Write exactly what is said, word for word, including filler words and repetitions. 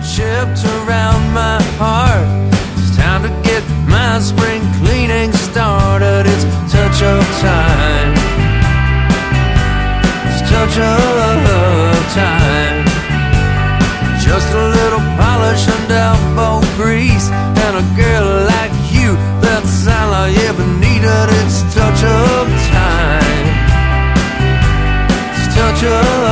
chipped around my heart. It's time to get my spring cleaning started. It's touch of time. It's touch of time. Just a little polish and elbow grease, and a girl like you, that's all I ever needed. It's touch of time. It's touch of